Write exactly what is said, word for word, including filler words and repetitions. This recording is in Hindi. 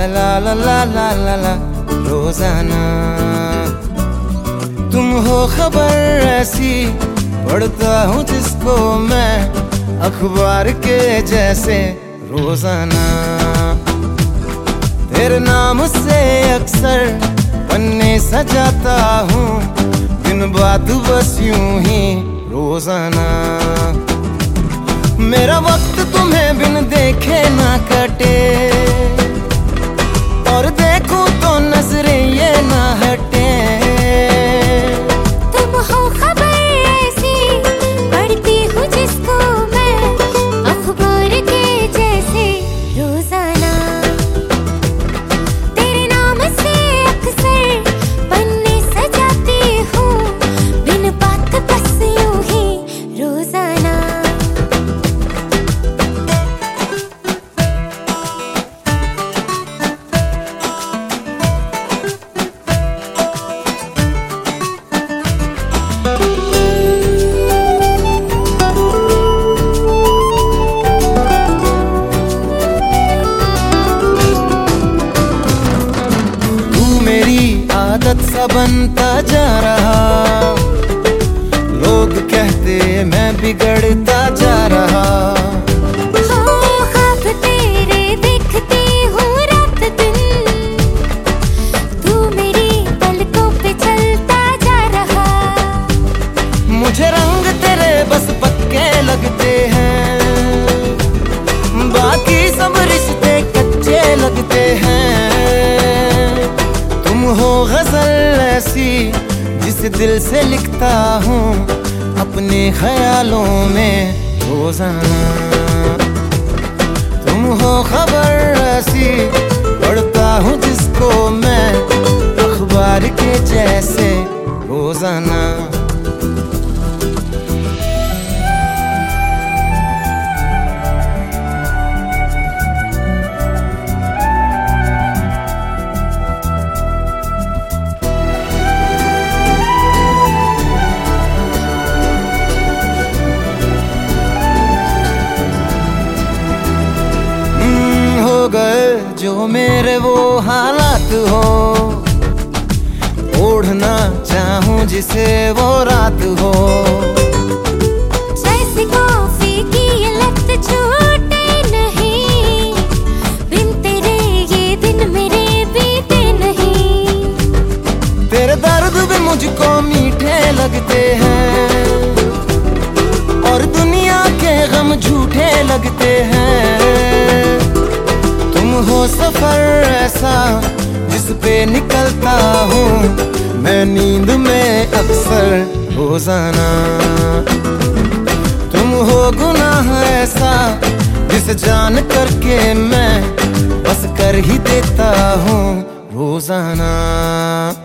ला ला ला ला ला ला रोजाना। तुम हो खबर ऐसी पढ़ता हूँ जिसको मैं अखबार के जैसे रोजाना। तेरे नाम से अक्सर पन्ने सजाता हूँ दिन बात बस यूं ही रोजाना। मेरा वक्त तुम्हें बिन देखे ना कटे और देखूं तो नजरें ये ना हटे। तुम हो खबर ऐसी पढ़ती हूँ जिसको मैं अखबार के जैसे रोजाना। तेरे नाम से अक्सर पन्ने सजाती हूँ बिन बात बस यूं ही रोजाना। आदत सा बनता जा रहा, लोग कहते मैं बिगड़ता जा रहा। हो ख्वाब तेरे देखती हूँ रात दिन, तू मेरी पलकों पे चलता जा रहा। मुझे रंग तेरे बस पक्के लगते हैं, बाकी सब रिश्ते कच्चे लगते हैं। तुम हो गजल ऐसी जिस दिल से लिखता हूँ अपने ख्यालों में रोजाना। तुम हो खबर ऐसी पढ़ता हूँ जिसको मैं अखबार के जैसे रोजाना। गए जो मेरे वो हालात हो, ओढ़ना चाहूं जिसे वो रात हो। जैसे कॉफी की ये लत छूटे नहीं, बिन तेरे ये दिन मेरे बीते नहीं। तेरे दर्द भी मुझको मीठे लगते हैं और दुनिया के गम झूठे लगते हैं। हो सफर ऐसा जिस पे निकलता हूँ मैं नींद में अक्सर रोजाना। तुम हो गुनाह ऐसा जिस जान करके मैं बस कर ही देता हूँ रोजाना।